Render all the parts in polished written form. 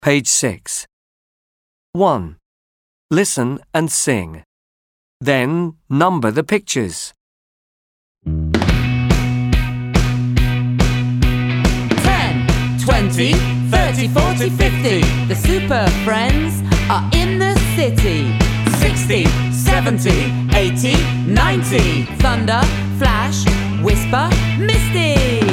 Page 6. 1. Listen and sing. Then number the pictures. 10, 20, 30, 40, 50. The Super Friends are in the city. 60, 70, 80, 90. Thunder, Flash, Whisper, Misty.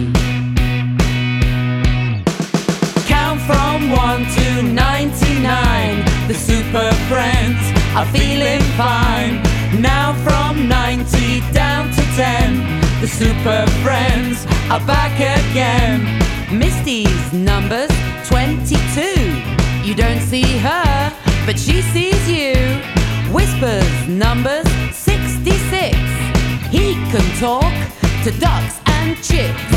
Count from 1 to 99. The Super Friends are feeling fine. Now from 90 down to 10. The Super Friends are back again. Misty's number's 22. You don't see her, but she sees you. Whisper's number's 66. He can talk to ducks and chicks.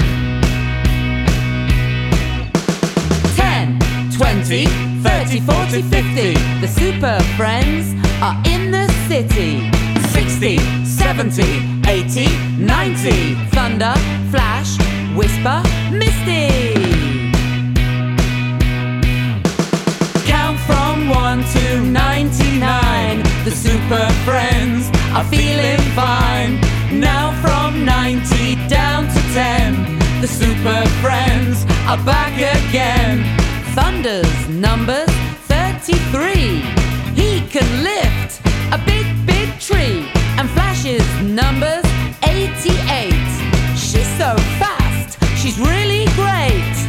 10, 20, 30, 40, 50. The Super Friends are in the city. 60, 70, 80, 90. Thunder, Flash, Whisper, Misty. Count from 1 to 99. The Super Friends are feeling fine. Now from 90 down to 10. The Super Friends are back again. Thunder's number's 33. He can lift a big, big tree. And Flash's number's 88. She's so fast, she's really great.